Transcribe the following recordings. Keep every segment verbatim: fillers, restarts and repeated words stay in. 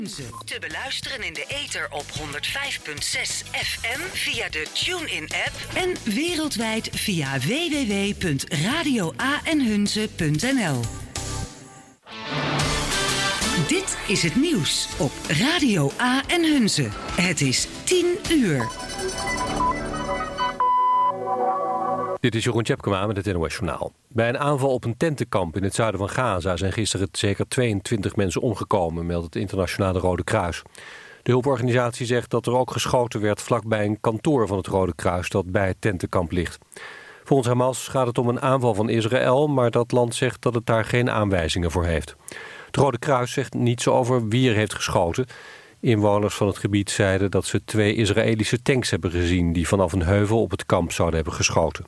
Te beluisteren in de ether op honderd vijf komma zes F M via de TuneIn-app en wereldwijd via w w w punt radio a en hunze punt n l. Dit is het nieuws op Radio A en Hunze. Het is tien uur. Dit is Jeroen Tjepkema met het N O S Journaal. Bij een aanval op een tentenkamp in het zuiden van Gaza zijn gisteren zeker tweeëntwintig mensen omgekomen, meldt het Internationale Rode Kruis. De hulporganisatie zegt dat er ook geschoten werd vlakbij een kantoor van het Rode Kruis dat bij het tentenkamp ligt. Volgens Hamas gaat het om een aanval van Israël, maar dat land zegt dat het daar geen aanwijzingen voor heeft. Het Rode Kruis zegt niets over wie er heeft geschoten. Inwoners van het gebied zeiden dat ze twee Israëlische tanks hebben gezien die vanaf een heuvel op het kamp zouden hebben geschoten.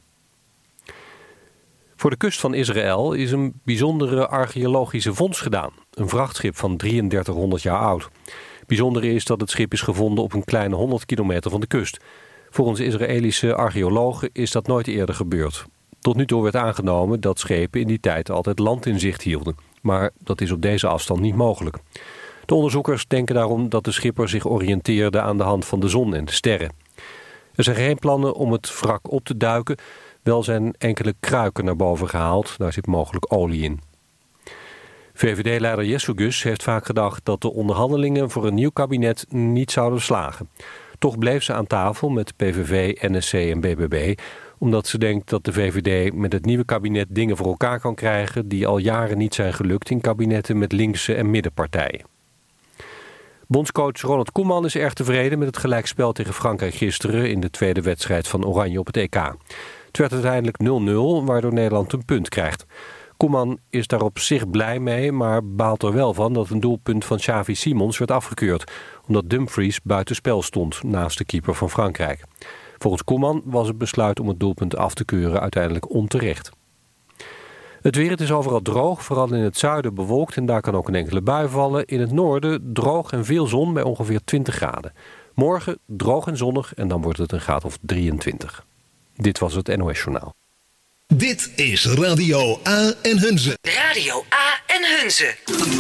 Voor de kust van Israël is een bijzondere archeologische vondst gedaan. Een vrachtschip van drieëndertighonderd jaar oud. Bijzonder is dat het schip is gevonden op een kleine honderd kilometer van de kust. Volgens Israëlische archeologen is dat nooit eerder gebeurd. Tot nu toe werd aangenomen dat schepen in die tijd altijd land in zicht hielden. Maar dat is op deze afstand niet mogelijk. De onderzoekers denken daarom dat de schipper zich oriënteerde aan de hand van de zon en de sterren. Er zijn geen plannen om het wrak op te duiken. Wel zijn enkele kruiken naar boven gehaald. Daar zit mogelijk olie in. V V D-leider Jessugus heeft vaak gedacht dat de onderhandelingen voor een nieuw kabinet niet zouden slagen. Toch bleef ze aan tafel met P V V, N S C en B B B, omdat ze denkt dat de V V D met het nieuwe kabinet dingen voor elkaar kan krijgen die al jaren niet zijn gelukt in kabinetten met linkse en middenpartijen. Bondscoach Ronald Koeman is erg tevreden met het gelijkspel tegen Frankrijk gisteren in de tweede wedstrijd van Oranje op het E K. Het werd uiteindelijk nul nul, waardoor Nederland een punt krijgt. Koeman is daar op zich blij mee, maar baalt er wel van dat een doelpunt van Xavi Simons werd afgekeurd, omdat Dumfries buitenspel stond naast de keeper van Frankrijk. Volgens Koeman was het besluit om het doelpunt af te keuren uiteindelijk onterecht. Het weer, het is overal droog, vooral in het zuiden bewolkt en daar kan ook een enkele bui vallen. In het noorden droog en veel zon bij ongeveer twintig graden. Morgen droog en zonnig en dan wordt het een graad of drieëntwintig. Dit was het N O S Journaal. Dit is Radio A en Hunze. Radio A en Hunze.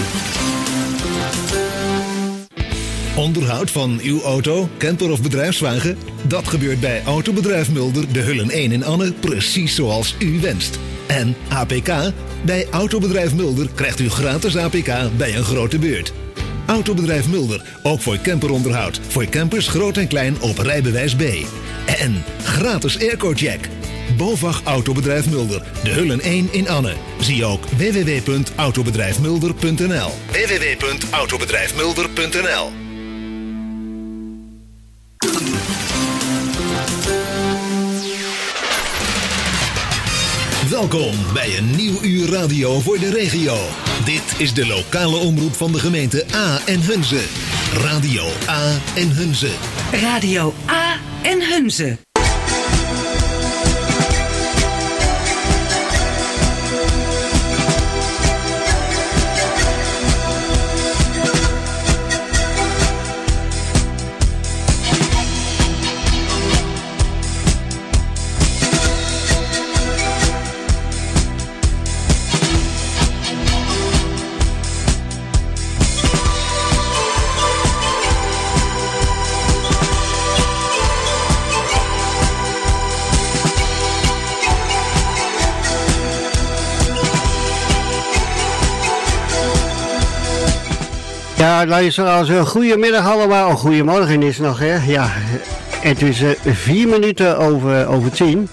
Onderhoud van uw auto, camper of bedrijfswagen? Dat gebeurt bij Autobedrijf Mulder, de Hullen één in Anne, precies zoals u wenst. En A P K? Bij Autobedrijf Mulder krijgt u gratis A P K bij een grote beurt. Autobedrijf Mulder, ook voor camperonderhoud. Voor campers groot en klein op rijbewijs B. En gratis airco-check. BOVAG Autobedrijf Mulder, de Hullen één in Anne. Zie ook w w w punt autobedrijf mulder punt n l. w w w punt autobedrijf mulder punt n l. Welkom bij een nieuw uur radio voor de regio. Dit is de lokale omroep van de gemeente A en Hunze. Radio A en Hunze. Radio A en Hunze. Ja, luisteraars, een goedemiddag allemaal. Oh, goedemorgen is het nog, hè. Ja, het is uh, vier minuten over, over tien.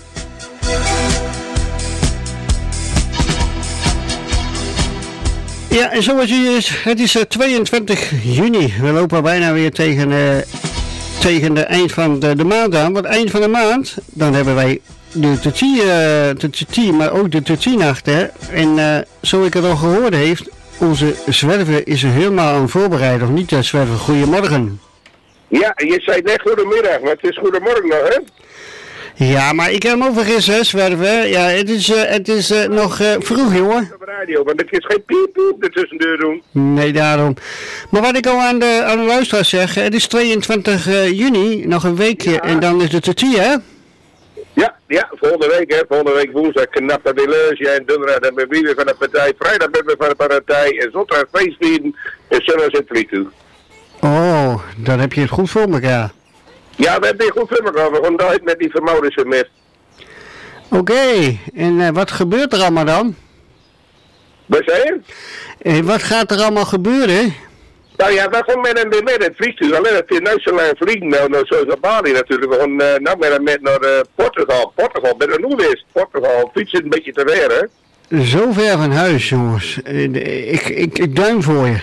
Ja, en zoals u is, het is uh, tweeëntwintig juni. We lopen bijna weer tegen, uh, tegen de eind van de, de maand aan. Want eind van de maand, dan hebben wij de Tati, uh, maar ook de Tati-nacht, hè. En uh, zo ik het al gehoord heeft, onze zwerver is er helemaal aan voorbereid, of niet, de zwerver? Goedemorgen. Ja, je zei net goedemiddag, maar het is goedemorgen nog, hè? Ja, maar ik heb hem overgis, hè, zwerver. Ja, het is, uh, het is uh, nog uh, vroeg, jongen. Op de radio, want er is geen piep piep er tussendeur doen. Nee, daarom. Maar wat ik al aan de, aan de luisteraars zeg, het is tweeëntwintig juni, nog een weekje, ja. En dan is de Tati, hè? Ja, ja, volgende week, hè. Volgende week woensdag knapt dat Deleuze en donderdag dan ben we weer van de partij, vrijdag ben we van de partij en zondag feestvieren en zondag zit het toe. Oh, dan heb je het goed voor elkaar. Ja, we hebben het goed voor elkaar. We gaan daar met die vermouders met. Oké, okay. en uh, wat gebeurt er allemaal dan? Wat zei je? En wat gaat er allemaal gebeuren? Nou ja, we gaan met hem met het vliegtuig. Alleen het in Nederland vliegen, nou, nou zoals op Bali natuurlijk. We gaan uh, nou met hem met naar uh, Portugal. Portugal, ben er nu geweest. Portugal, fietsen een beetje te ver, hè? Zo ver van huis, jongens. Ik, ik, ik duim voor je.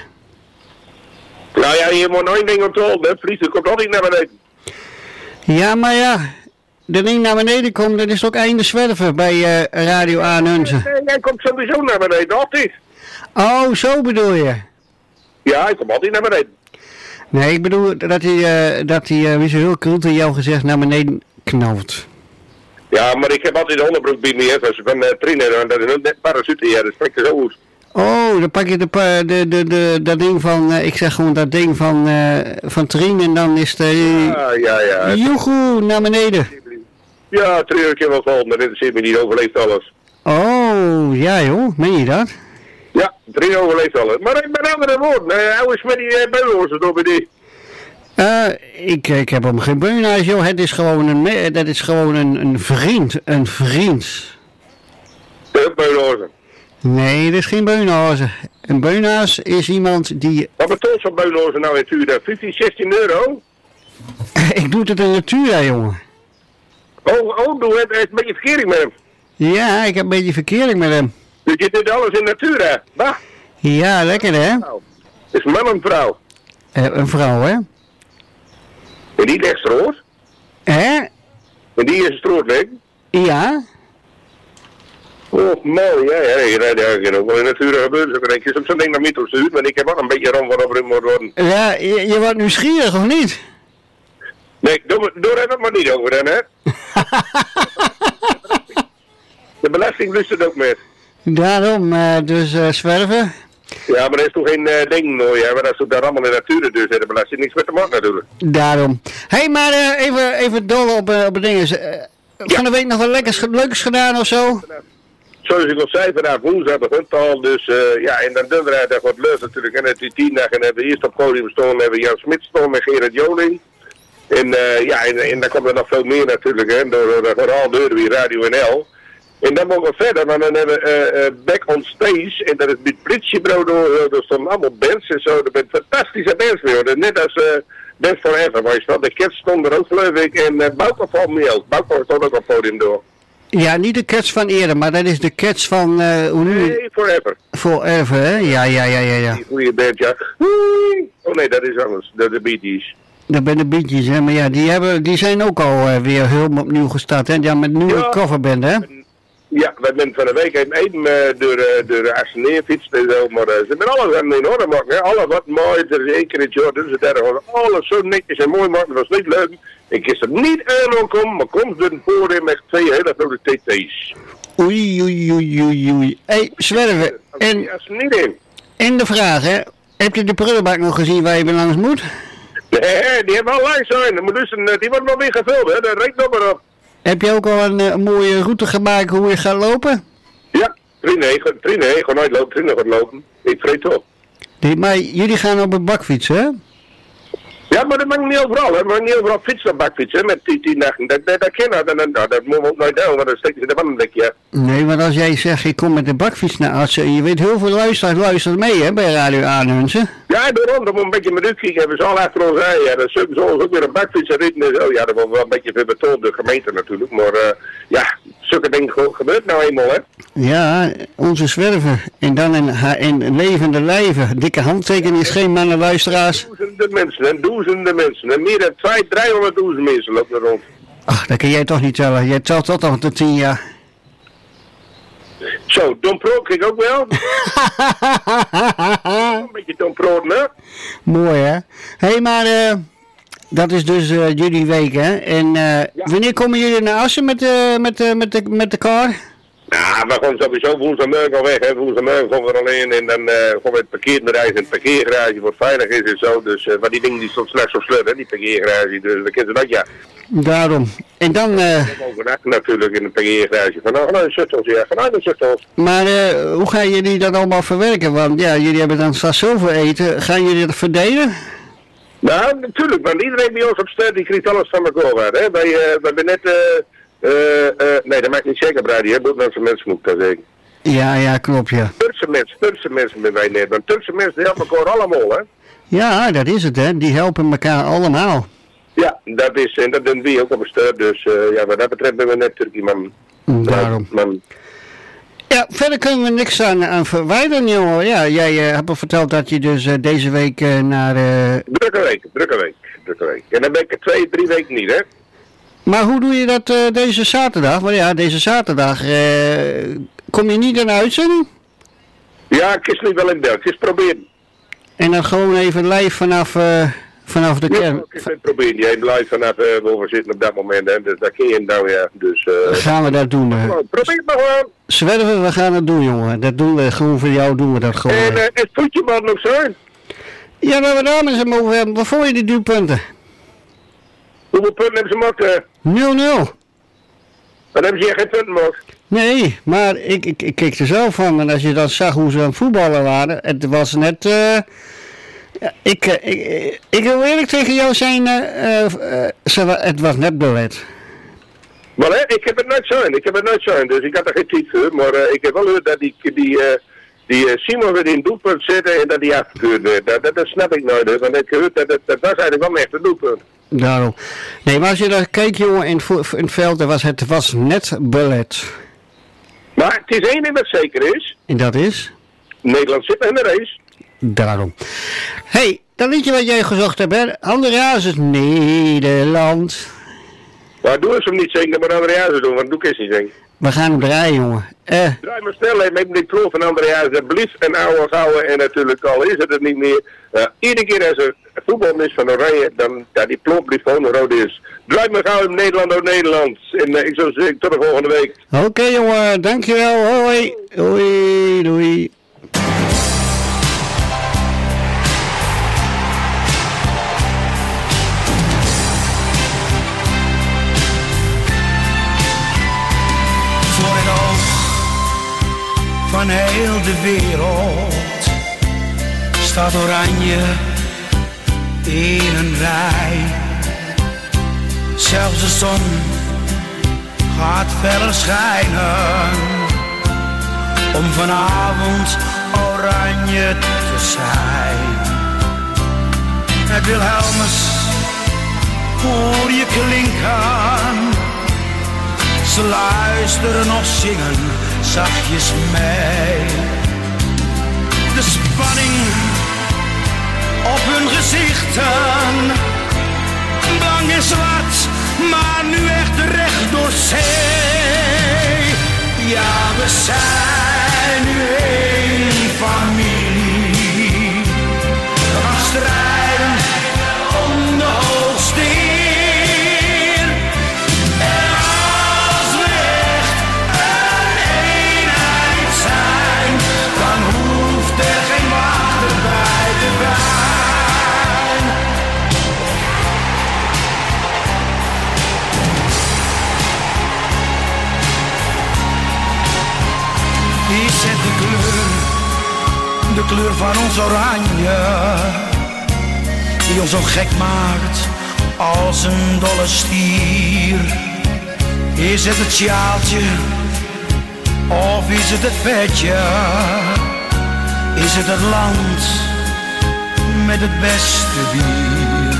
Nou ja, je moet nog één ding onthouden. Het vliegtuig komt altijd naar beneden. Ja, maar ja, de ding naar beneden komt, dat is ook einde zwerven bij uh, Radio A en Hunze. Nee, hij komt sowieso naar beneden, altijd. Oh, zo bedoel je? Ja, hij komt altijd naar beneden. Nee, ik bedoel dat hij, uh, dat hij uh, wie zo heel krult in jou gezegd, naar beneden knalt. Ja, maar ik heb altijd de onderbroek bij me, dus ik ben uh, trainer en dat is net parachute, ja, dat spreekt er zo goed. Oh, dan pak je de, de, de, de, dat ding van, uh, ik zeg gewoon dat ding van, uh, van Trien en dan is de... Uh, ja, ja, ja. Joegoe, naar beneden. Ja, drie uur keer wel vol, maar dit is me niet, overleeft alles. Oh, ja joh, meen je dat? Ja, drie overleeft alles. Maar ik ben andere woorden, uh, hoe is met die uh, beulhozen door bij die? Uh, ik, ik heb hem geen beunhaas, joh. Het is gewoon een, dat is gewoon een, een vriend, een vriend. De beulhozen. Nee, dat is geen beunhazen. Een beunhaas is iemand die... Wat betaalt zo'n beulhozen nou in Tuur? vijftien, zestien euro? Ik doe het in Natura, jongen. Oh, oh, doe het, het een beetje verkering met hem. Ja, ik heb een beetje verkering met hem. Dus je doet alles in Natura, bah? Ja, lekker hè? Nou, het is man en vrouw. Uh, een vrouw, hè? En die ligt stroot. Hè? En die is stroot, leg. Ja. Oh, mooi, ja, ja, ja, ja, ja, ook wel in Natura gebeuren. Zo denk je soms zo'n ding naar Mito stuurt, maar ik heb ook een beetje rond waarop erin moet worden. Ja, je, je wordt nieuwsgierig, of niet? Nee, doe, doe er het maar niet over dan, hè? De belasting lust het ook met. Daarom, uh, dus uh, zwerven. Ja, maar dat is toch geen uh, ding mooi, hè? Maar dat is toch daar allemaal in Natura, dus de belasting niks met te maken natuurlijk. Daarom. Hé, hey, maar uh, even, even dol op, uh, op de dingen. Uh, van ja. de week nog wat lekkers, leuks gedaan of zo? Zoals ik al zei, vandaag woensdag begint al, dus uh, ja, en dan donderdag dat wordt leuk natuurlijk. En het is tien dagen en hebben we eerst op podium staan, hebben we Jan Smit staan met Gerard Joling. En uh, ja, en, en dan komt er nog veel meer natuurlijk, hè, door de verhaal deur weer Radio N L. En dan mogen we verder, want dan hebben we uh, uh, Back on Stage, en dat is met Politiebureau, door, daar staan allemaal bands en zo, dat zijn fantastische bands weer, net als uh, Bands Forever, weet je wel. De Cats stonden er ook geloof ik, en uh, Bouke valt me ook, Bouke stond ook op het podium door. Ja, niet de Cats van eerder, maar dat is de Cats van, uh, hoe nu? Nee, Forever. Forever, hè? Ja, ja, ja, ja, ja. Die goede band, ja. Oh nee, dat is anders, de, de Bee Gees. Dat zijn de Bee Gees, hè? Maar ja, die, hebben, die zijn ook al uh, weer helemaal opnieuw gestart, hè? Ja, met een nieuwe ja. coverband, hè? Ja, wij zijn van de week even uh, door, uh, door de Arseneer fietsen en zo, maar uh, ze hebben alles aan in orde maken, hè. Alles wat mooi, er is één keer in het jaar, dus het er gewoon alles zo netjes en mooi maken, dat was niet leuk. Ik is er niet aan komen, maar komt er een podium met twee hele grote T T's. Oei, oei, oei, oei, oei. Hé, hey, zwerven. En, ja, is er niet in. en de vraag, hè? Heb je de prullenbak nog gezien waar je bij langs moet? Nee, die hebben al lang zijn, maar dus, uh, die wordt nog weer gevuld, hè, daar reekt nog maar op. Heb je ook al een, een mooie route gemaakt hoe je gaat lopen? Ja, drie negen, drie negen, gewoon nooit lopen, drie gaat lopen. Ik vreet toch. Nee, maar jullie gaan op een bakfiets, hè? Ja, maar dat mag niet overal, hè. Maar niet overal fietsen op bakfietsen, met tien, tien dagen. Dat, dat, dat kan dat, en dat, dat moeten we ook nooit doen, want dan steken ze de wandendekje, ja. Nee, want als jij zegt, ik kom met de bakfiets naar Assen, en je weet heel veel luisteraars luisteren mee, hè, bij Radio Aanhunsen. Ja, daarom, dan moet een beetje met u kijken, hebben ze al achter ons rijden, ja. Dan zullen ze ons ook weer een bakfiets rijden en zo. Ja, dat wordt wel een beetje verbetoond, de gemeente natuurlijk, maar uh, ja, zulke dingen gebeurt nou eenmaal, hè. Ja, onze zwerver. En dan in, in levende lijven. Dikke handtekening is geen mannen luisteraars. Duizenden mensen, en duizenden mensen. En meer dan twee, driehonderdduizend mensen lopen er rond. Ach, dat kan jij toch niet tellen. Jij telt tot al tot tien jaar. Zo, Don Pro kreeg ik ook wel. Een beetje Don Pro, hè? Mooi, hè? Hé, hey, maar uh, dat is dus uh, jullie week, hè? En uh, ja. Wanneer komen jullie naar Assen met, uh, met, uh, met, de, met de car? Nou, we gaan sowieso woensdagmorgen al weg, hè. Woensdagmorgen gaan we er alleen en dan uh, gaan we het parkeerbedrijf en het parkeergarage wat veilig is en zo. Dus, uh, maar die dingen die stond slechts op sleur, hè, die parkeergarage, dus we kennen dat, ja. Daarom. En dan... Uh... We overnachten natuurlijk in een parkeergarage vanuit de Zuttels, ja, vanuit de Zuttels. Maar uh, hoe gaan jullie dat allemaal verwerken? Want ja, jullie hebben dan straks zoveel eten. Gaan jullie dat verdelen? Nou, natuurlijk, maar iedereen bij ons op ster die krijgt alles van elkaar. Hè? Wij, uh, wij zijn net, uh, uh, uh, nee dat maakt niet zeker, Brady, hè? Buitenlandse mensen moet ik dat zeggen. Ja, ja, klopt, ja. Turkse mensen, Turkse mensen ben wij net, want Turkse mensen die helpen elkaar allemaal, hè. Ja, dat is het, hè. Die helpen elkaar allemaal. Ja, dat is, en dat doen we ook op een ster, dus uh, ja, wat dat betreft ben we net Turkie, man. Daarom. Man. Ja, verder kunnen we niks aan, aan verwijderen, jongen. Ja, jij uh, hebt al verteld dat je dus uh, deze week uh, naar... Uh... Drukke week, drukke week, drukke week. En dan ben ik er twee, drie weken niet, hè. Maar hoe doe je dat uh, deze zaterdag? Want ja, deze zaterdag uh, kom je niet in de uitzending? Ja, ik is nu wel in beeld, ik is proberen. En dan gewoon even live vanaf, uh, vanaf de kern. Ja, ik is het proberen, jij blijft vanaf uh, waar we zitten op dat moment, hè. Dus daar kun je nou, ja, dus... Uh, gaan we dat doen, uh. Probeer het maar gewoon. Zwerven, we gaan het doen, jongen. Dat doen we gewoon voor jou, doen we dat gewoon. En uh, het voetjeman nog zo? Ja, maar we daar met hem over hebben. Wat vond je die duurpunten? Hoeveel punten hebben ze gemaakt? nul nul. Dan hebben ze geen punten gemaakt. Nee, maar ik, ik, ik keek er zelf van. En als je dan zag hoe ze aan het voetballen waren, het was net... Uh, ja, ik, uh, ik, ik wil eerlijk tegen jou zijn, uh, uh, uh, het was net belet. Maar hè, ik heb het nooit zijn, ik heb het nooit zijn, dus ik had er geen tijd voor. Maar uh, ik heb wel gehoord dat die, die, uh, die uh, Simon weer in het doelpunt zitten en dat die afgekeurd werd. Dat, dat, dat snap ik nooit, want ik heb gehoord dat, dat dat was eigenlijk wel een echte doelpunt. Daarom. Nee, maar als je daar keek, jongen, in, in het veld, was het was net belet. Maar het is één ding wat zeker is. En dat is? Nederland zit in de race. Daarom. Hé, hey, dat liedje wat jij gezocht hebt, hè? André Hazes, Nederland. Maar doe eens hem niet zingen, maar André Hazes doen, want doe ik eens niet zingen. We gaan hem draaien, jongen. Uh. Draai maar snel, hè, met die proef van André Hazes, blief en oude gouden en natuurlijk al is het het niet meer. Uh, iedere keer als er voetbal mis van Oranje, dan ja, die plomp blief gewoon rood is. Draai maar gauw in Nederland door Nederland. En uh, ik zou zeggen, tot de volgende week. Oké, okay, jongen, dankjewel. Hoi. Hoi, doei. Van heel de wereld staat Oranje in een rij. Zelfs de zon gaat feller schijnen om vanavond oranje te zijn. Het Wilhelmus hoor je klinken, ze luisteren of zingen zachtjes mee. De spanning op hun gezichten, bang en zwart, maar nu echt recht door zee. Ja, we zijn nu één familie, we gaan strijden om de hoogste eer. En als we echt een eenheid zijn, dan hoeft er geen water bij te wijn. Hier zet de kleur, de kleur van ons oranje, die ons zo gek maakt als een dolle stier. Is het het sjaaltje of is het het petje? Is het het land met het beste bier?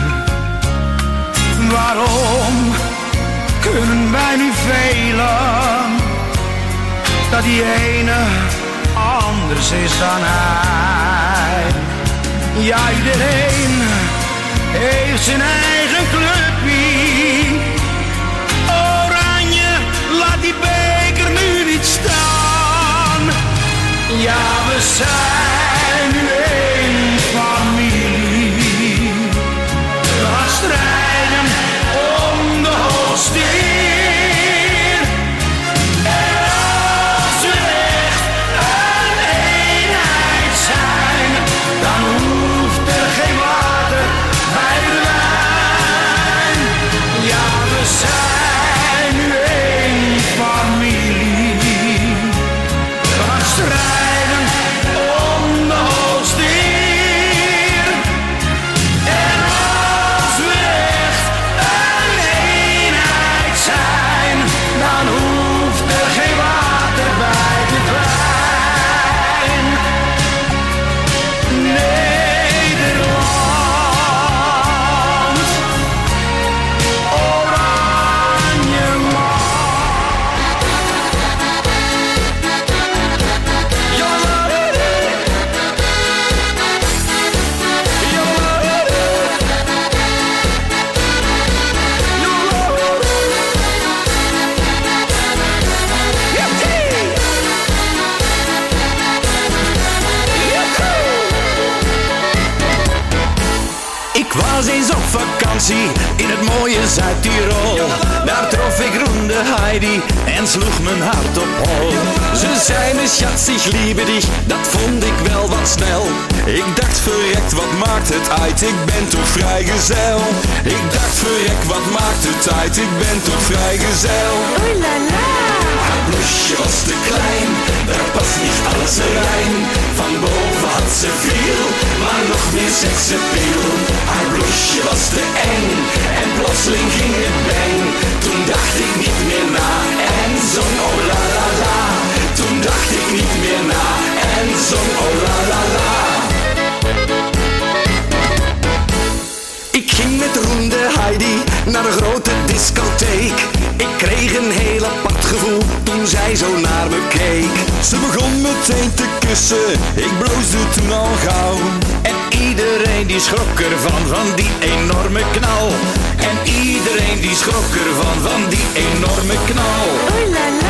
Waarom kunnen wij nu velen dat die ene anders is dan hij? Ja, iedereen heeft zijn eigen clubje. Oranje, laat die beker nu niet staan. Ja, we zijn nu één familie. We gaan strijden om de hoogste eer. En als we echt een eenheid zijn, dan hoeft er geen water bij de wijn. Ja, we zijn nu één familie. We gaan strijden om Was eens op vakantie in het mooie Zuid-Tirol. Daar trof ik Roende Heidi en sloeg mijn hart op hol. Ze zei me schatz, ik liebe dich, dat vond ik wel wat snel. Ik dacht verrekt, wat maakt het uit, ik ben toch vrijgezel. Ik dacht verrekt, wat maakt het uit, ik ben toch vrijgezel. Oei la la. Haar blouseje was te klein, daar past niet alles erin. Van boven had ze veel, maar nog meer seksappeal. Haar blouseje was te eng, en plotseling ging het bang. Toen dacht ik niet meer na, en zong oh la la la. Toen dacht ik niet meer na, en zong oh la la la. Ik ging met Roende Heidi naar de grote discotheek. Ik kreeg een heel apart gevoel toen zij zo naar me keek. Ze begon meteen te kussen, ik bloosde toen al gauw. En iedereen die schrok ervan, van die enorme knal. En iedereen die schrok ervan, van die enorme knal. Oei la la.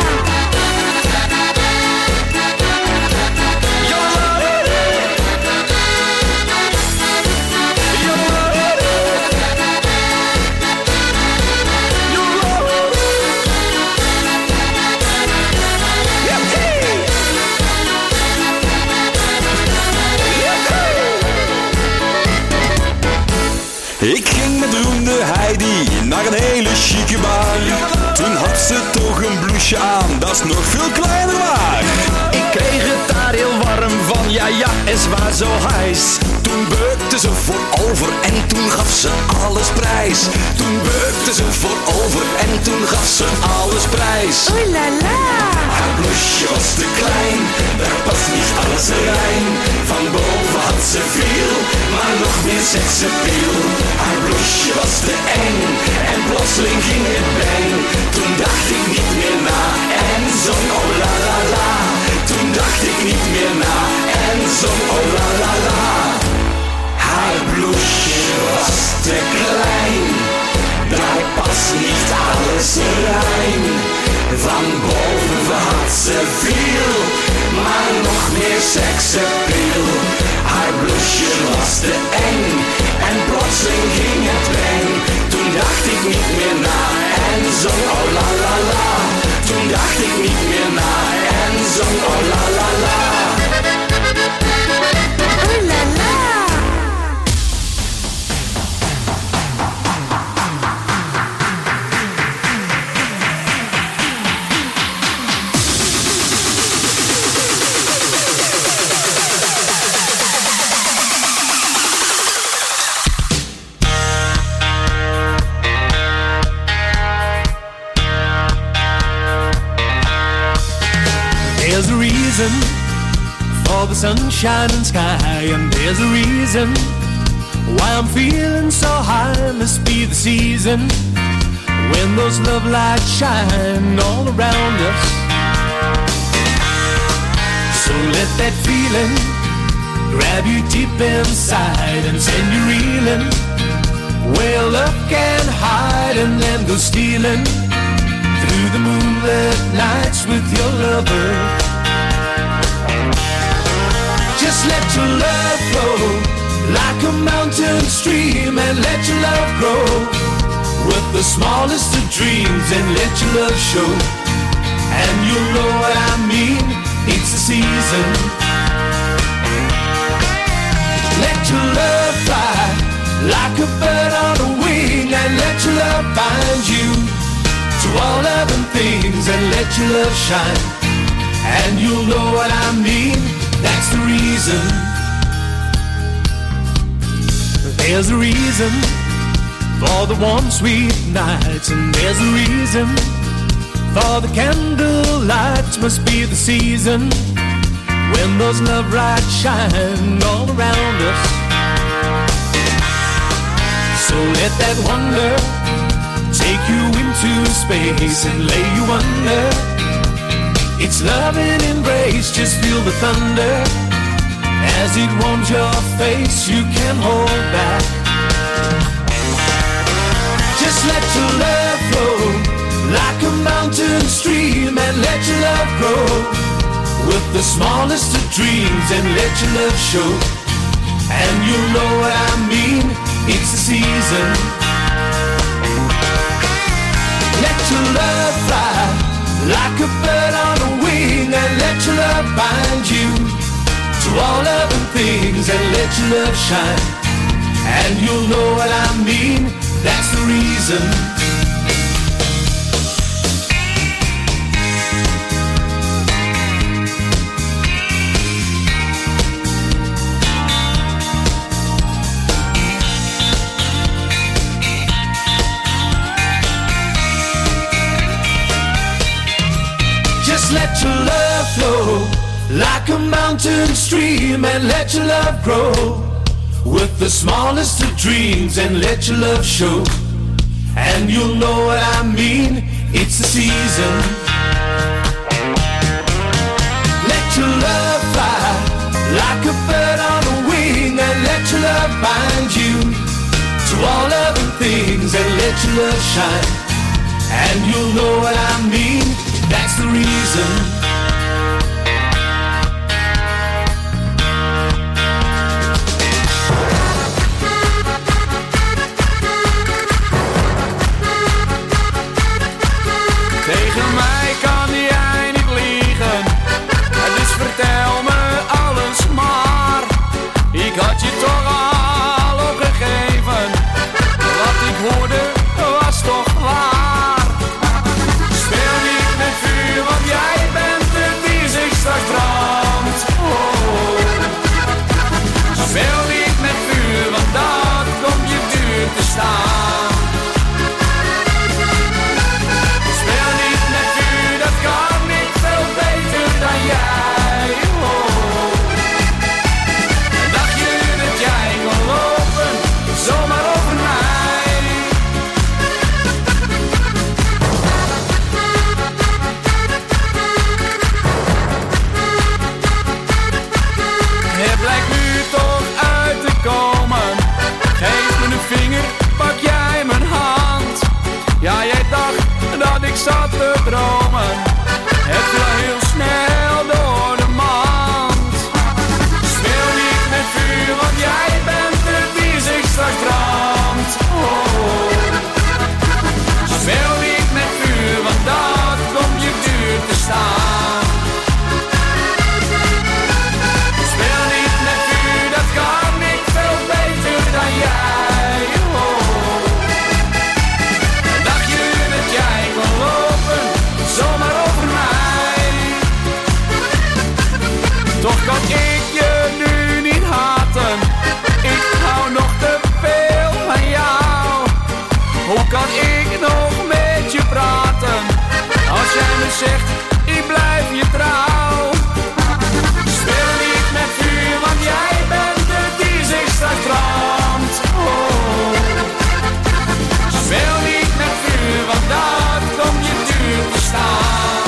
Ik ging met Roende Heidi naar een hele chique bar. Toen had ze toch een blouseje aan, dat is nog veel kleiner waar. Ik kreeg het daar heel warm van, ja ja, en zwaar zo hijs. Toen beukte ze voorover en toen gaf ze alles prijs. Toen beukte ze voorover en toen gaf ze alles prijs. Oei la la. Haar blouseje was te klein, daar past niet alles erin. Van boven had ze veel, maar nog meer seksappeal. Haar blouseje was te eng, en plotseling ging het bang. Toen dacht ik niet meer na, en zong oh la la la. Toen dacht ik niet meer na, en zong oh la la la. Haar blouseje was te klein, daar past niet alles erin. Van boven had ze veel, maar nog meer seksappeal. Haar blouseje was te eng, en plotseling ging het bang. Toen dacht ik niet meer na, en zong oh la la la. Toen dacht ik niet meer na, en zong oh la la la. Oei la la. There's a reason for the sunshine and sky, and there's a reason why I'm feeling so high. Must be the season when those love lights shine all around us. So let that feeling grab you deep inside and send you reeling where love can hide, and then go stealing through the moonlit nights with your lover. Just let your love flow like a mountain stream, and let your love grow with the smallest of dreams, and let your love show, and you'll know what I mean. It's the season. Let your love fly like a bird on a wing, and let your love bind you to all loving things, and let your love shine, and you'll know what I mean. That's the reason. There's a reason for the warm sweet nights, and there's a reason for the candle lights. Must be the season when those love lights shine all around us. So let that wonder take you into space and lay you under. It's love and embrace, just feel the thunder as it warms your face. You can't hold back. Just let your love flow like a mountain stream, and let your love grow with the smallest of dreams, and let your love show, and you'll know what I mean. like a bird on a wing, and let your love bind you to all other things, and let your love shine, and you'll know what I mean. That's the reason. Just let your love flow like a mountain stream, and let your love grow with the smallest of dreams, and let your love show, and you'll know what I mean. It's the season. Let your love fly like a bird on a wing, and let your love bind you to all other things, and let your love shine, and you'll know what I mean. That's the reason. Tegen mij kan jij niet liegen, dus vertel me alles maar. Ik had je toch al opgegeven, wat ik hoorde was toch waar. Speel niet met vuur, want jij bent de die zich straks brandt. Oh. Speel niet met vuur, want dat komt je duur te staan. Speel niet met vuur, dat kan ik veel beter dan jij. Oh. Dacht je dat jij kon lopen, zomaar over mij? Het lijkt nu toch uit te komen. Geef me een vinger, pak jij mijn hand. Ja, jij dacht dat ik zat te dromen. Het viel heel snel door de mand. Speel niet met vuur, want jij bent de die zich straks brandt. Oh. Speel niet met vuur, want dat komt je duur te staan. Speel niet met vuur, dat kan ik veel beter dan jij. Oh. Dacht je dat jij kon lopen, zomaar over mij? Toch kan ik je nu niet haten, ik hou nog te veel van jou. Hoe kan ik nog met je praten, als jij me zegt, ik blijf je trouw? Speel niet met vuur, want jij bent de die zich straks brandt. Oh. Speel niet met vuur, want dat komt je duur te staan.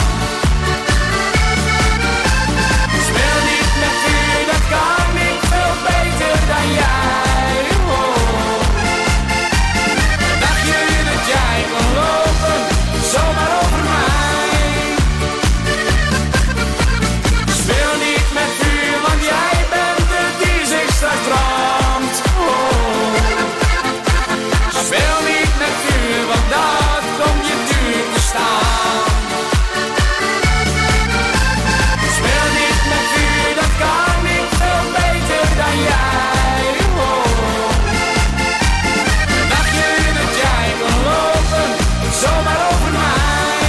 Speel niet met vuur, dat kan ik veel beter dan jij. Oh. Dacht je dat jij kon lopen, zomaar over mij? Speel niet met vuur, want jij bent de die zich straks brandt. Oh. Speel niet met vuur, want dat komt je duur te staan. Speel niet met vuur, dat kan ik veel beter dan jij. Oh. Dacht je dat jij kon lopen, zomaar over mij?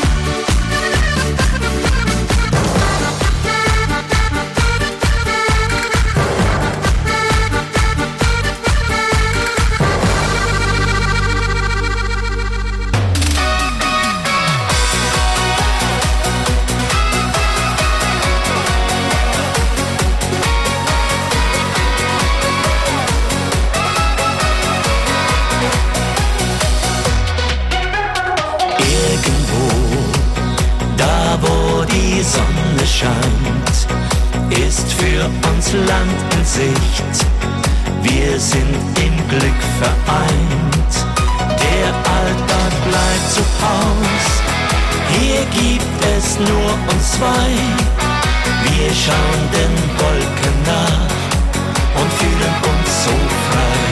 Irgendwo, da wo die Sonne scheint, ist für uns Land in Sicht. Wir sind im Glück vereint. Der Alltag bleibt zu Haus. Hier gibt es nur uns zwei. Wir schauen den Wolken nach und fühlen uns so frei.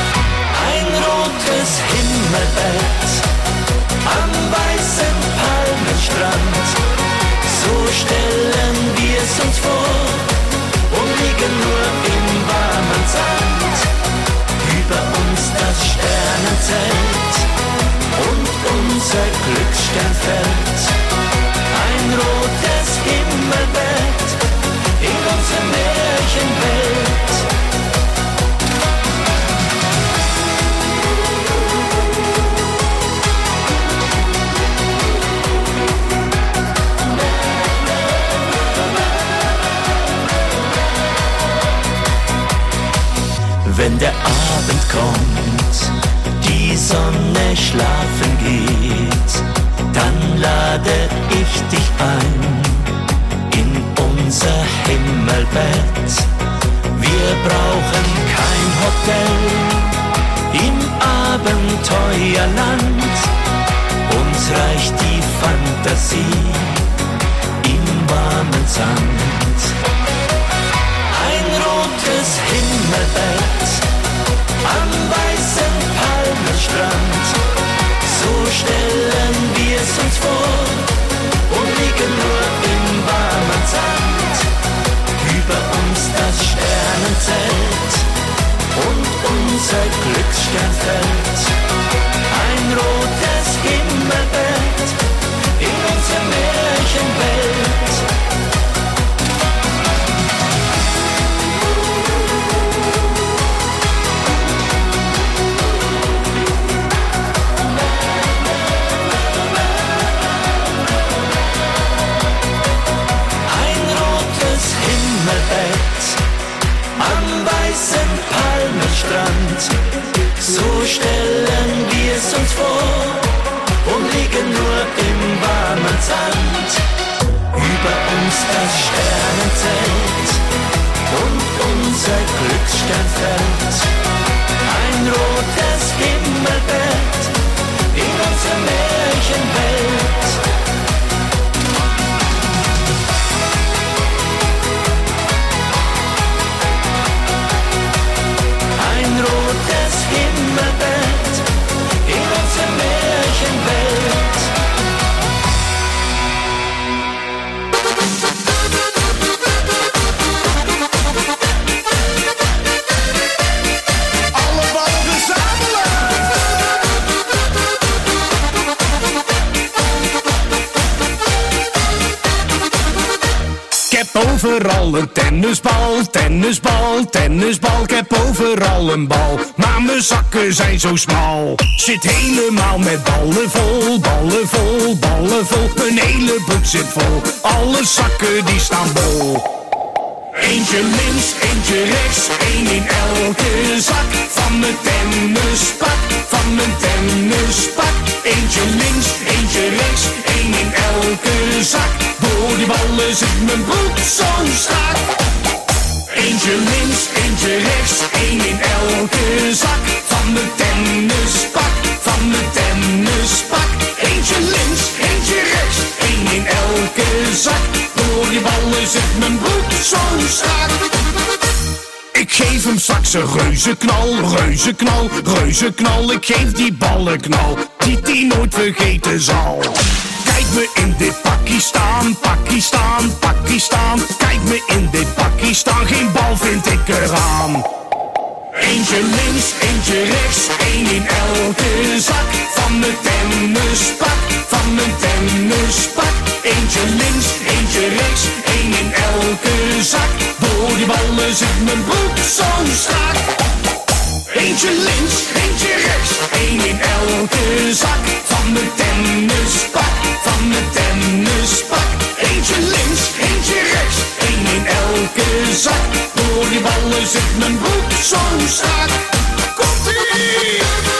Ein rotes Himmelbett am weißen Palmen. uns vor und liegen nur im warmen Sand. Über uns das Sternenzelt und unser Glückssternfeld. Ein rotes Himmelbett in unserer Märchenwelt. Wenn der Abend kommt, die Sonne schlafen geht, dann lade ich dich ein in unser Himmelbett. Wir brauchen kein Hotel im Abenteuerland. Uns reicht die Fantasie im warmen Sand. Ein rotes Himmelbett am weißen Palmenstrand. So stellen wir's uns vor und liegen nur im warmen Sand. Über uns das Sternenzelt und unser Glückssternfeld. Ein rotes Himmelbett in unserer Märchenwelt. Am weißen Palmenstrand, so stellen wir's uns vor und liegen nur im warmen Sand. Über uns das Sternenzelt und unser Glückssternfeld. Ein rotes Himmelbett in unserer Märchenwelt. Ein rotes Himmelbett in unserer Märchenwelt. Alle ballen verzamelen. Ik heb overal een tennisbal, tennisbal, tennisbal. Ik heb overal een bal, maar mijn zakken zijn zo smal. Zit helemaal met ballen vol, ballen vol, ballen vol. Mijn hele broek zit vol, alle zakken die staan bol. Eentje links, eentje rechts, één in elke zak. Van mijn tennispak, van mijn tennispak. Eentje links, eentje rechts, één in elke zak. Door die ballen zit mijn broek zo strak. Eentje links, eentje rechts, één in elke zak. Van mijn tennispak, van mijn tennispak. Eentje links, eentje rechts, één in elke zak. Door die ballen zit mijn broek zo strak. Ik geef hem straks een reuzenknal, reuzenknal, reuzenknal. Ik geef die ballen knal, die die nooit vergeten zal. Kijk me in dit Pakistan, Pakistan, Pakistan. Kijk me in dit Pakistan, geen bal vind ik eraan. Eentje links, eentje rechts, één in elke zak. Van mijn tennispak, van mijn tennispak. Eentje links, eentje rechts, één in elke zak. Door die ballen zit mijn broek zo strak. Eentje links, eentje rechts, één in elke zak. Van mijn tennispak, van mijn tennispak. Eentje links, eentje rechts, één in elke zak. Door die ballen zit mijn broek zo strak. Komt-ie!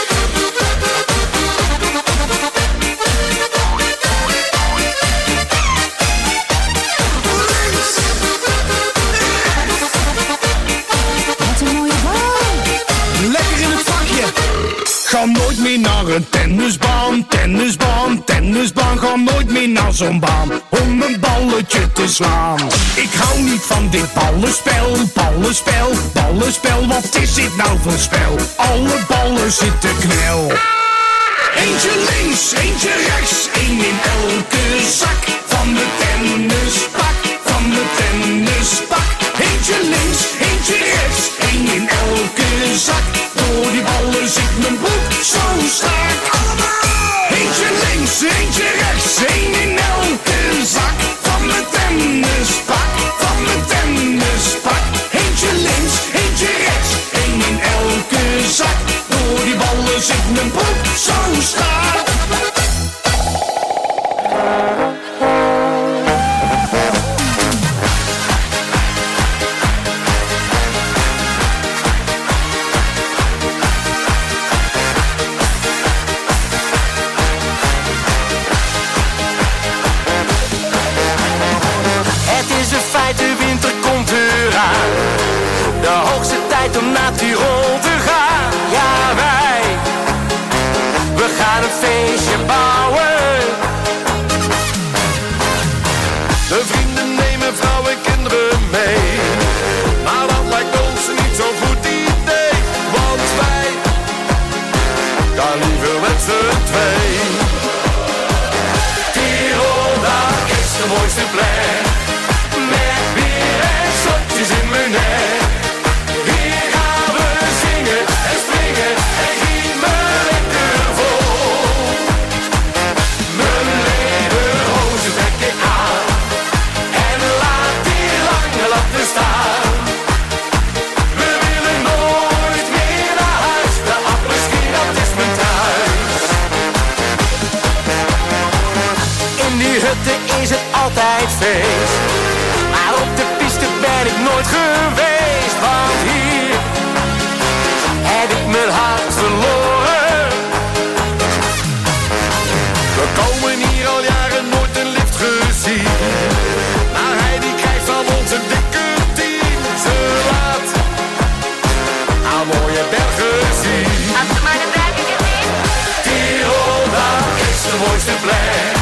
Ga nooit meer naar een tennisbaan, tennisbaan, tennisbaan. Ga nooit meer naar zo'n baan om een balletje te slaan. Ik hou niet van dit ballenspel, ballenspel, ballenspel. Wat is dit nou voor spel? Alle ballen zitten knel. Eentje links, eentje rechts, één in elke zak. Van de tennispak, van de mijn tennispak. Eentje links, eentje rechts, één in elke zak. Door die ballen zit mijn broek zo strak. Eentje links, eentje rechts, één in elke zak. Van mijn tennispak, van mijn tennispak. Eentje links, eentje rechts, één in elke zak. Door die ballen zit mijn broek zo strak. Om naar Tirol te gaan, ja wij, we gaan een feestje bouwen. De vrienden nemen vrouwen en kinderen mee, maar dat lijkt ons niet zo'n goed idee, want wij gaan liever met z'n twee. Tirol, dat is de mooiste plek, met bier en shotjes in mijn nek. Is het altijd feest, maar op de piste ben ik nooit geweest, want hier heb ik mijn hart verloren. We komen hier al jaren nooit een lift gezien, maar hij die krijgt van ons een dikke tien. Ze laat aan mooie bergen zien. Als ze maar de bergen gezien. Tirol, dat is de mooiste plek.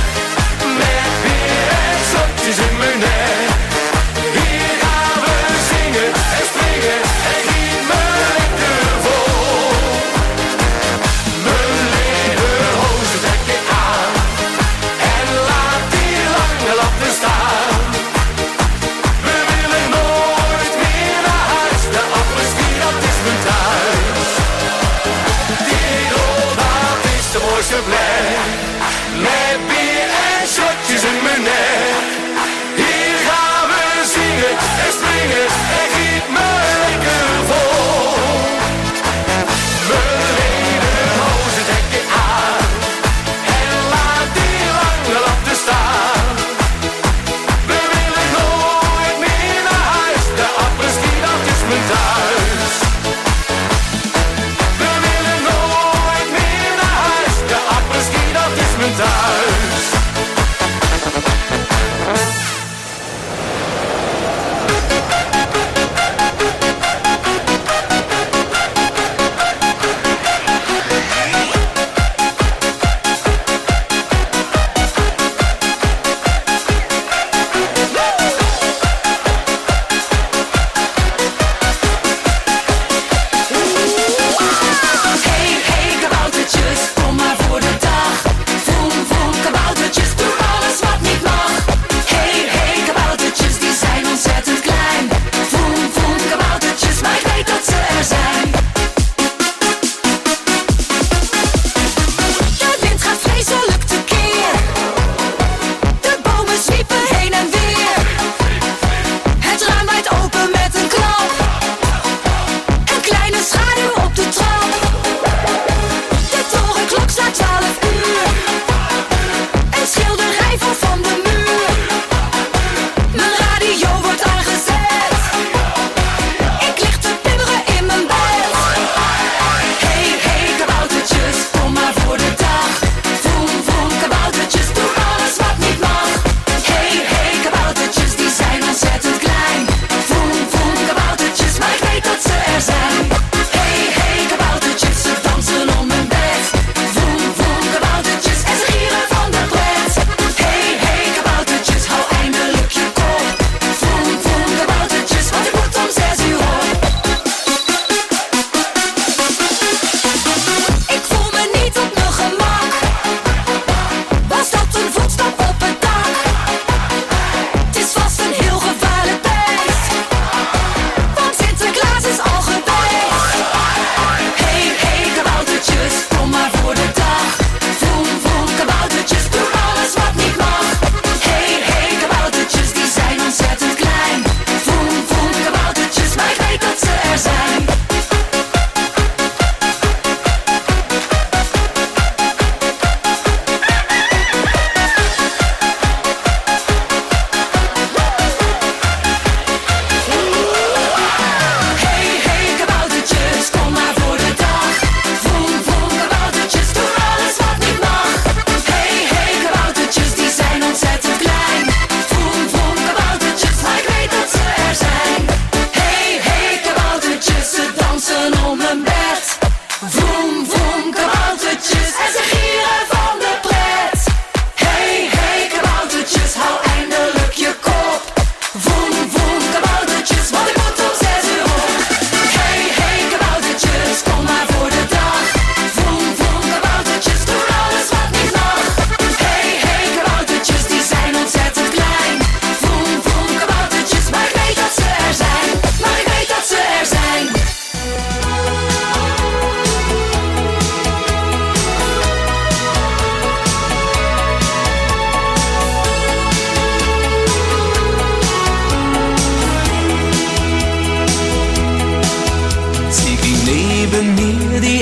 In mijn nek. Hier gaan we zingen en springen en giet me lekker vol. Mijn lederhozen trek ik aan en laat die lange lappen staan. We willen nooit meer naar huis, de apres-ski dat is mijn thuis. Tirol, dat is de mooiste plek, met bier en shotjes in mijn nek. En springen en giet me lekker vol. Mijn lederhozen trek ik aan en laat die lange lappen staan. We willen nooit meer naar huis, de apres-ski dat is mijn thuis. We willen nooit meer naar huis, de apres-ski dat is mijn thuis. Hey, hey, kaboutertjes, kom maar voor de dag. Vroom, vroom.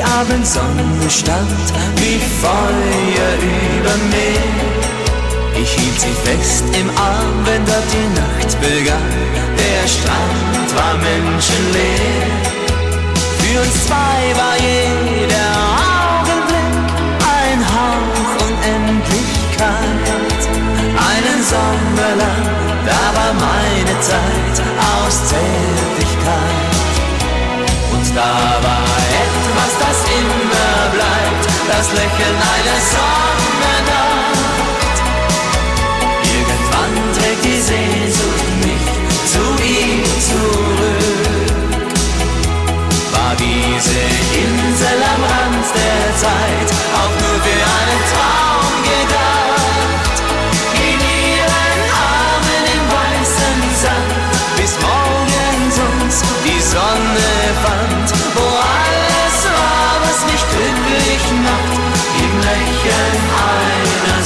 Abendsonne stand wie Feuer über mir. Ich hielt sie fest im Arm, wenn dort die Nacht begann. Der Strand war menschenleer. Für uns zwei war jeder Augenblick ein Hauch Unendlichkeit. Einen Sommer lang, da war meine Zeit aus Zärtlichkeit. Und da war etwas, das immer bleibt, das Lächeln einer Sommernacht. Irgendwann trägt die Sehnsucht mich zu ihm zurück. War diese Insel am Rand der Zeit auch nur für einen Traum gedacht? In ihren Armen im weißen Sand, bis morgens uns die Sonne fand, wo alles war, was mich glücklich macht, im Lächeln einer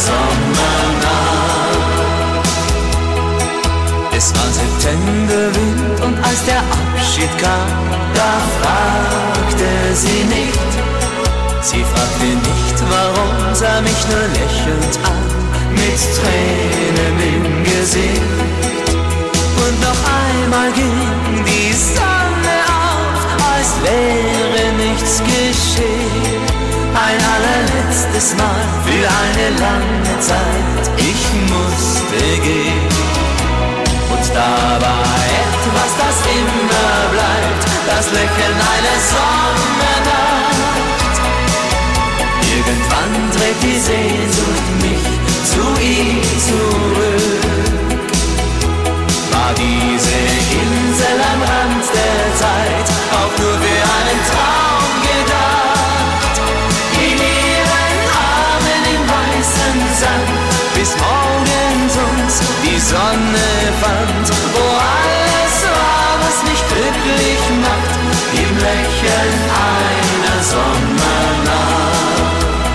Sommernacht. Es war Septemberwind und als der Abschied kam, da fragte sie nicht. Sie fragte nicht, warum, sah mich nur lächelnd an, mit Tränen im Gesicht. Und noch einmal ging die Sonne auf, als wäre nichts geschehen. Ein allerletztes Mal für eine lange Zeit, ich musste gehen. Und da war etwas, das immer bleibt, das Lächeln einer Sommernacht. Irgendwann trägt die Sehnsucht mich zu ihm zurück. War diese Insel am Rand der Zeit auch nur für einen Traum gedacht? In ihren Armen im weißen Sand, bis morgens uns die Sonne fand, wo alles war, was mich glücklich macht, im Lächeln einer Sommernacht.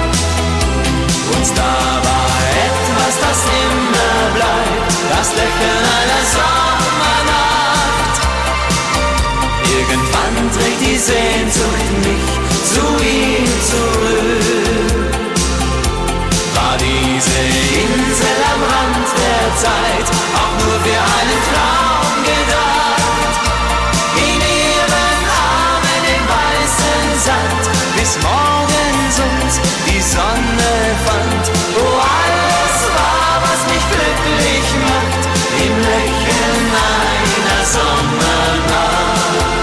Und da war etwas, das immer bleibt, das Lächeln einer Sommernacht. Irgendwann trägt die Sehnsucht mich zu ihm zurück. War diese Insel am Rand der Zeit auch nur für einen Traum gedacht? In ihren Armen im weißen Sand, bis morgens uns die Sonne fand, wo alles war, was mich glücklich macht, im Lächeln einer Sommernacht.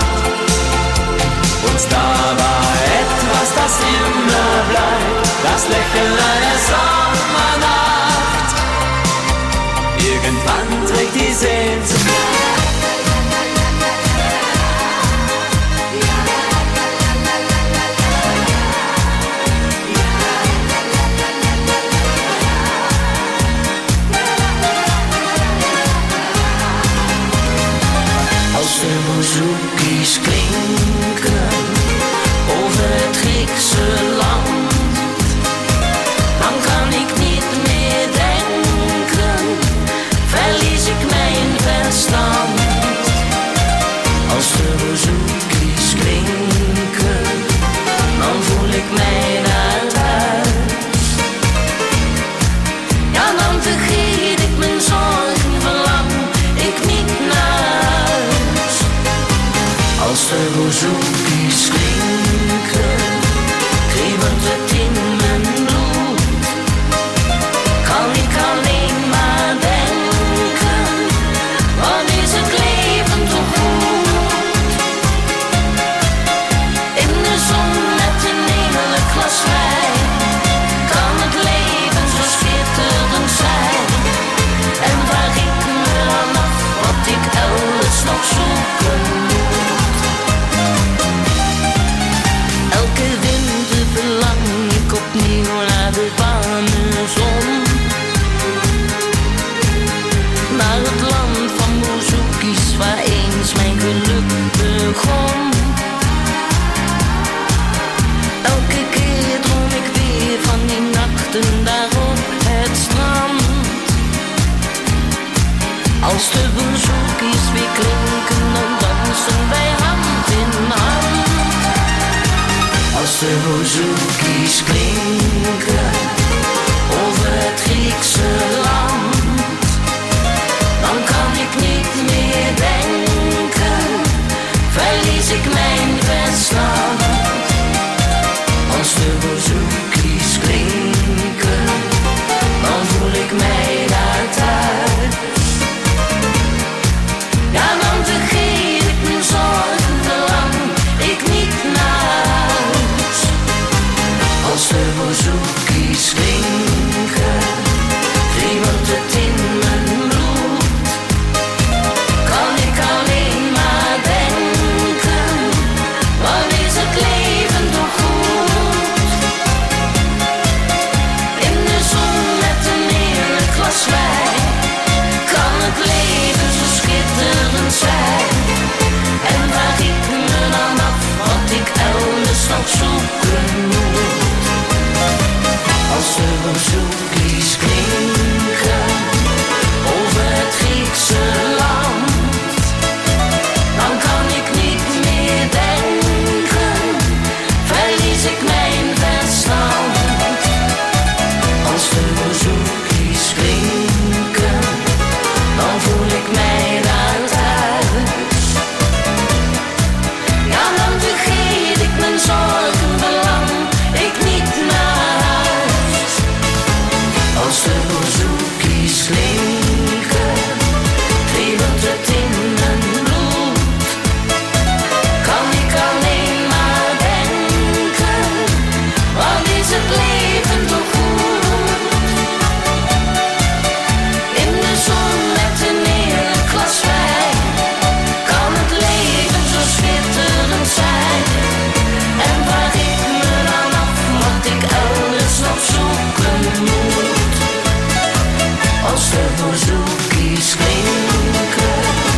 Und da war etwas, das immer bleibt, das Lächeln einer Sommernacht. Irgendwann trägt die Sehnsucht. Als de bouzoukies klinken over het Griekse land, dan kan ik niet meer denken, verlies ik mijn verstand. Als de bouzoukies klinken, dan voel ik mij naar huis. Ja, dan vergeet ik mijn zorgen, verlang ik niet naar huis. Als de bouzoukies klinken, kriebelt het in mijn bloed. Kan ik alleen maar denken, wat is het leven toch goed? In de zon met een heerlijk glas wijn, kan het leven zo schitterend zijn. En vraag ik me dan af, wat ik elders nog zoeken moet. Elke winter verlang ik opnieuw naar de warme zon, naar het land van bouzoukies waar eens mijn geluk begon. Elke keer droom ik weer van die nachten daar op het strand. Als de bouzoukies weer klinken, dan dansen wij hand in hand. Als Als de bouzouki's klinken over het Griekse land, dan kan ik niet meer denken, verlies ik mijn verstand. Als de bouzouki's klinken, dan voel ik mij daar thuis. Ja, dan vergeet ik mijn zorgen lang, ik niet naar huis. Als de bouzouki's klinken, kriebelt het in mijn bloed. Kan ik alleen maar denken, wat is het leven toch goed. In de zon met een heerlijk glas wijn, kan het leven zo schitterend zijn. En vraag ik me dan af wat ik elders nog zoeken moet. Als de bouzouki's klinken over het Griekse land, dan kan ik niet meer denken, verlies ik mijn verstand. Als de bouzouki's klinken, dan voel ik mij daar thuis. Ja, dan vergeet ik mijn zorgen belang, ik niet naar huis. Als de bouzouki's klinken, kriebelt het in mijn bloed. Kan ik alleen maar denken, wat is het leven toch goed. In de zon met een heerlijk glas wijn, kan het leven zo schitterend zijn. En vraag ik me dan af wat ik elders nog zoeken moet. Als de bouzouki's klinken.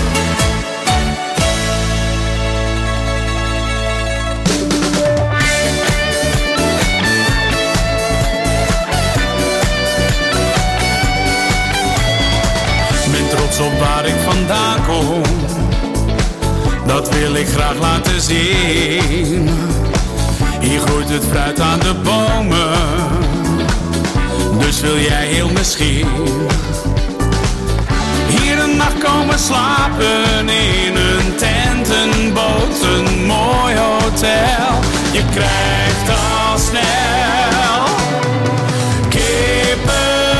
Ben trots op waar ik vandaan kom, dat wil ik graag laten zien. Hier groeit het fruit aan de bomen, dus wil jij heel misschien hier een nacht komen slapen in een tent, een boot, een mooi hotel. Je krijgt al snel kippenvel.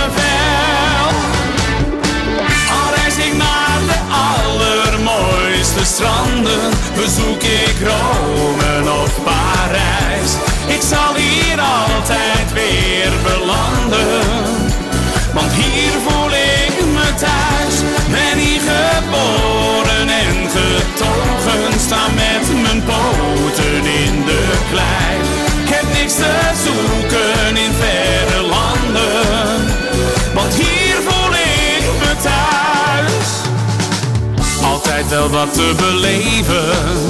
Al reis ik naar de allermooiste stranden, bezoek ik Rome of Parijs. Ik zal hier altijd weer belanden, want hier voel ik me thuis. Ben hier geboren en getogen, sta met mijn poten in de klei. Ik heb niks te zoeken in verre landen, want hier voel ik me thuis. Altijd wel wat te beleven,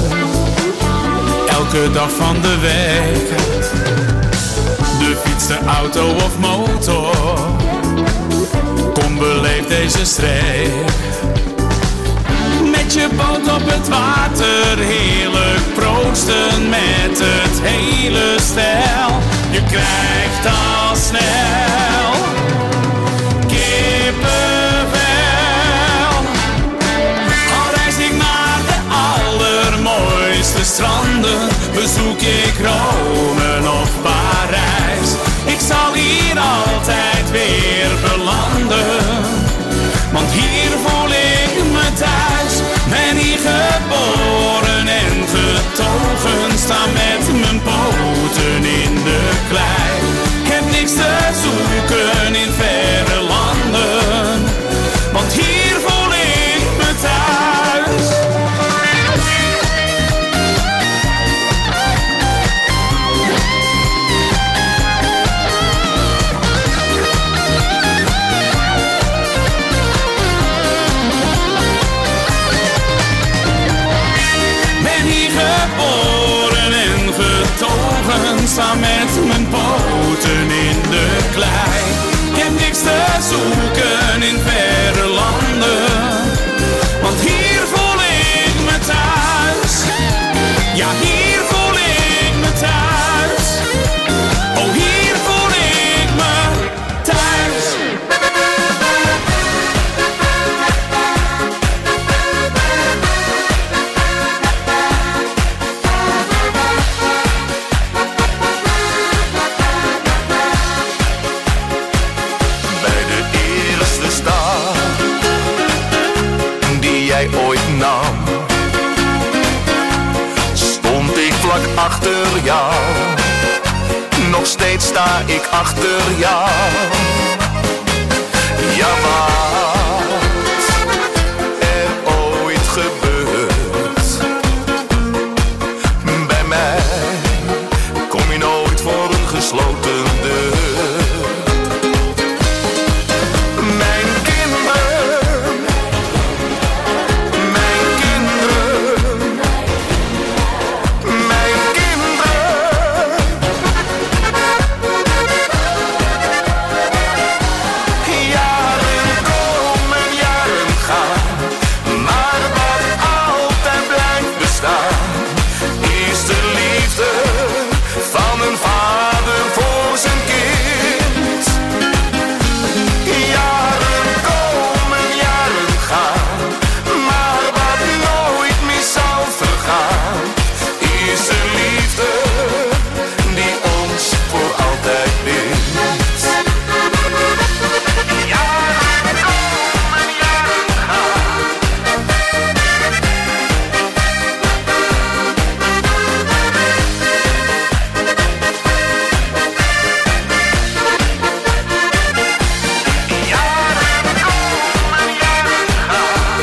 elke dag van de week. De fiets, de auto of motor, kom beleef deze streek. Met je boot op het water, heerlijk proosten met het hele stel. Je krijgt al snel kippenvel. Al reis ik naar de allermooiste stranden, bezoek ik Rome of Parijs. Ik zal hier altijd weer belanden, want hier voel ik me thuis. Ben hier geboren en getogen, sta met mijn poten in de klei. Ik heb niks te zoeken in verre landen, want hier voel ik me thuis. Sta met mijn poten in de klei. Ik heb niks te zoeken in verre landen, want hier voel ik me thuis. Ja, hier voel ik me thuis. achter jou. Nog steeds sta ik achter jou. Ja, wat er ooit gebeurt bij mij, kom je nooit voor een gesloten deur. Mijn kinderen, mijn kinderen, mijn kinderen. Jaren komen, jaren gaan, maar wat altijd blijft bestaan is de liefde van een vader voor zijn kind. Jaren komen, jaren gaan, maar wat nooit meer zal vergaan is de liefde die ons voor altijd bindt. Jaren komen, jaren gaan. Jaren komen, jaren gaan.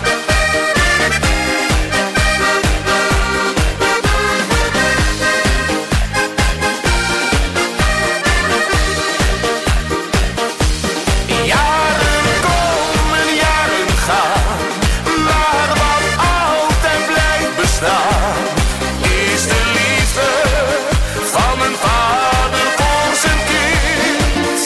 Jaren komen, jaren gaan, maar wat altijd blijft bestaan is de liefde van een vader voor zijn kind.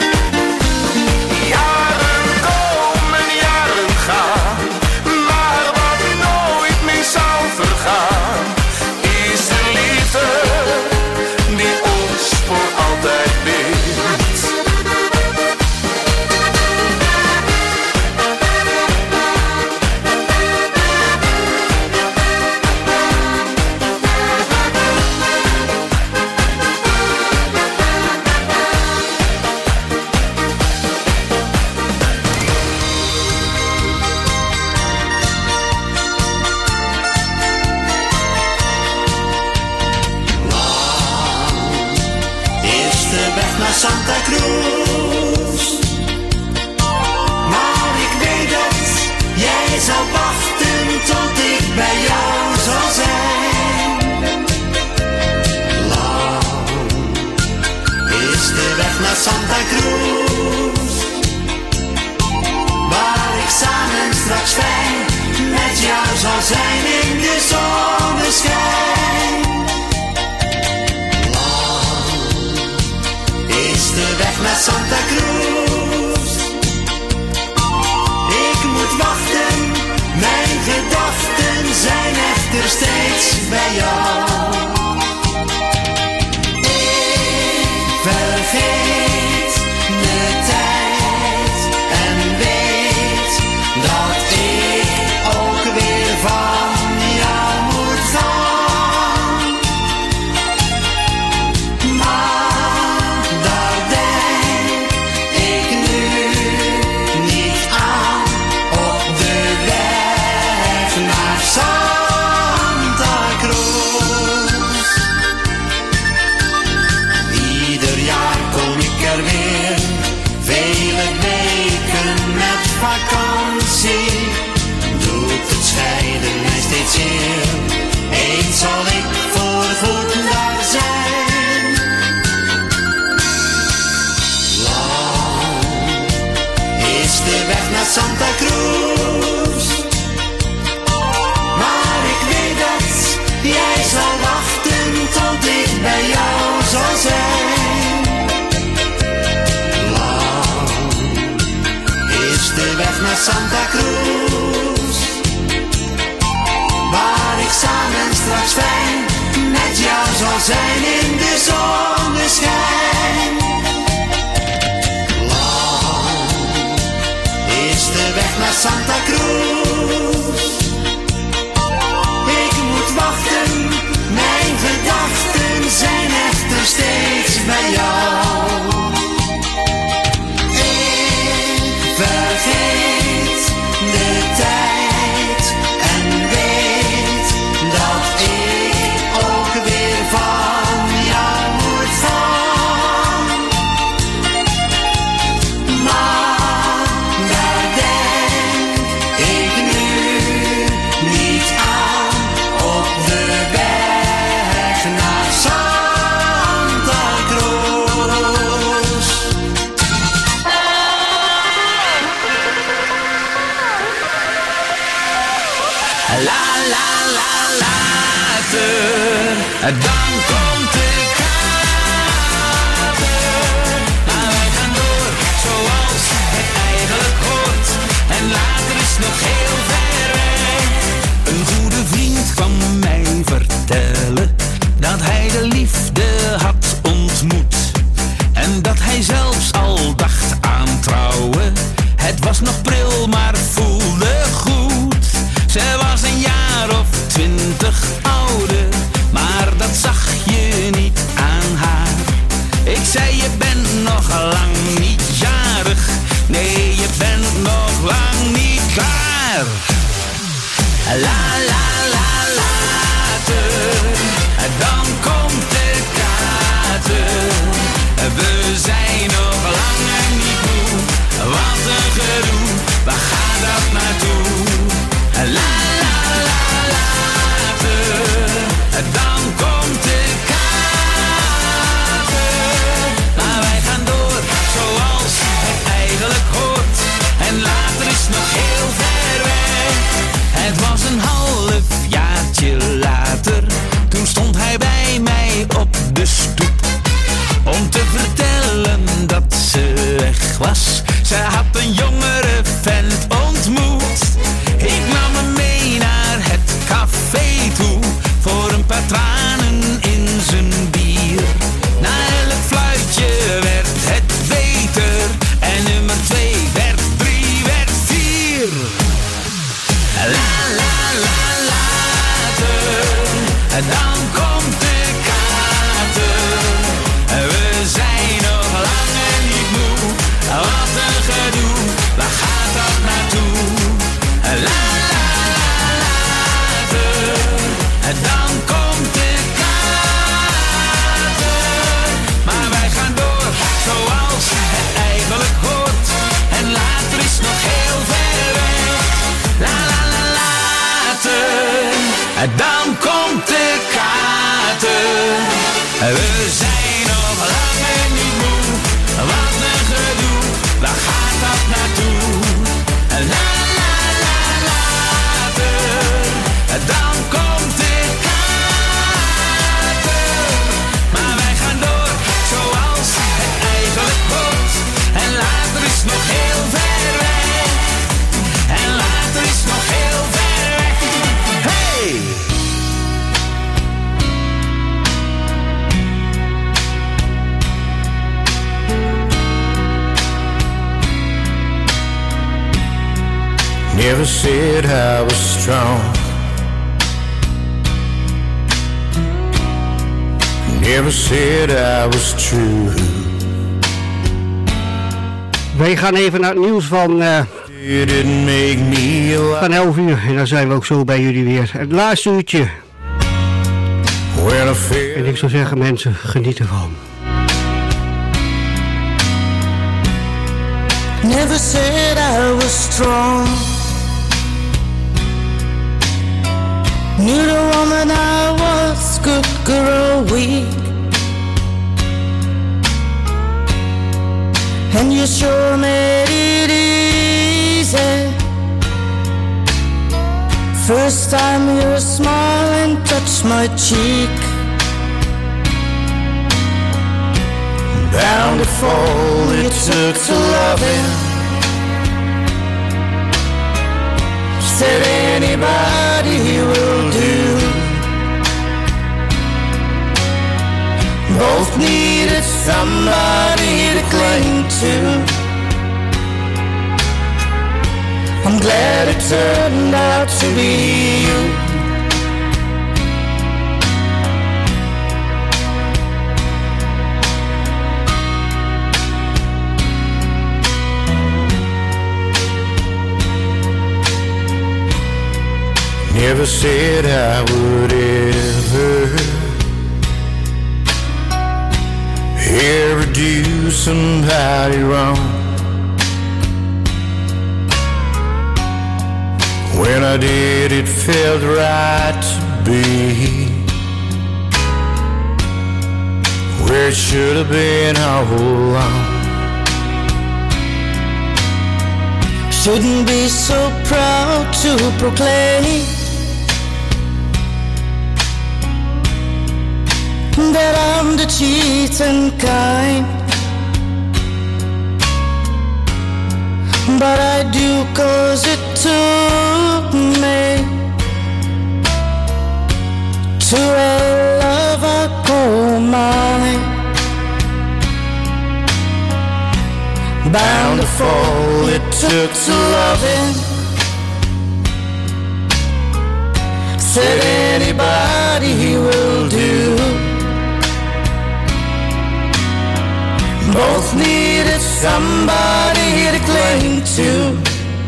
Jaren komen, jaren gaan, maar wat nooit meer zal vergaan is de liefde die ons voor altijd bindt. Is de weg naar Santa Cruz, maar ik weet dat jij zal wachten tot ik bij jou zal zijn. Lang is de weg naar Santa Cruz, waar ik samen straks fijn met jou zal zijn in de zonneschijn. Is de weg naar Santa Cruz. Ik moet wachten, mijn gedachten zijn echter steeds bij jou. Ik vergeet de tijd en weet dat ik ook weer van jou moet gaan. Maar daar denk ik nu niet aan op de weg naar Santa Cruz. Ieder jaar kom ik er weer, vele weken met vakantie. Doet het scheiden mij steeds zeer, eens zal ik voorgoed daar zijn. Lang is de weg naar Santa Cruz, maar ik weet dat jij zal wachten tot ik bij jou zal zijn. Lang is de weg naar Santa Cruz, waar ik samen straks fijn met jou zal zijn in de zonneschijn. Lang is de weg naar Santa Cruz. Ik moet wachten, mijn gedachten zijn echter steeds bij jou. Ik vergeet de tijd en weet dat ik ook weer Dan komt de kater. Maar wij gaan door zoals het eigenlijk hoort. En later is nog heel ver weg. Een goede vriend kwam mij vertellen dat hij de liefde had ontmoet. En dat hij zelfs al dacht aan trouwen. Het was nog pril, maar voelde goed. Ze was een jaar of twintig ouder, maar dat zag je niet aan haar. Ik zei, je bent nog lang niet jarig. Nee, je bent nog lang niet klaar. La la la later, dan komt de kater. We zijn nog lang niet moe. Wat een gedoe, waar gaat dat naartoe? La la la later, dan komt de kater. Maar wij gaan door zoals het eigenlijk hoort. En later is nog heel ver weg. Het was een half jaartje later. Toen stond hij bij mij op de stoep om te vertellen dat ze weg was. Ze had een jongere vent ontmoet. Ik nam hem mee naar het café toe voor een paar tranen in zijn bier. Na elk fluitje werd het beter en nummer twee werd drie, werd vier. La la la later, dan komt de kater. We zijn nog lang niet moe. Wat een gedoe, waar gaat dat naartoe? La la la later, dan komt de kater. Maar wij gaan door zoals het eigenlijk hoort. En later is nog heel ver weg. La la la later, dan komt de kater. We zijn nog lang niet moe. Wat een gedoe, waar gaat dat naartoe? La la la later, dan komt de kater. Maar wij gaan door zoals het eigenlijk hoort. En later is nog heel ver weg. En later is nog heel ver weg. Hey! Never said I was strong. Never said I was true. Wij gaan even naar het nieuws van, uh, van elf uur. En dan zijn we ook zo bij jullie weer. Het laatste uurtje. En ik zou zeggen, mensen, geniet ervan. Never said I was strong. Knew the woman I was could grow weak. And you sure made it easy. First time you smiled and touched my cheek. Bound to fall, it took to love him. Said anybody will do. Both needed somebody to cling to. I'm glad it turned out to be you. Never said I would ever ever do somebody wrong. When I did, it felt right to be where it should have been all along. Shouldn't be so proud to proclaim that I'm the cheating kind, but I do 'cause it took me to a lover called mine, bound to fall. It took to loving. Said anybody will do. Both needed somebody to cling to.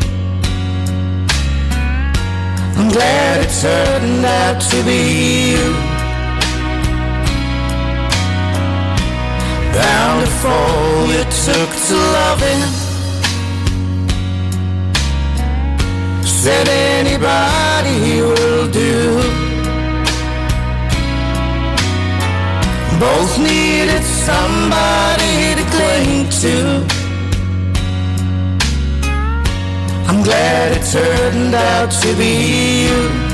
I'm glad it turned out to be you. Bound to fall, it took to loving. Said anybody will do. Both needed somebody to cling to. I'm glad it turned out to be you.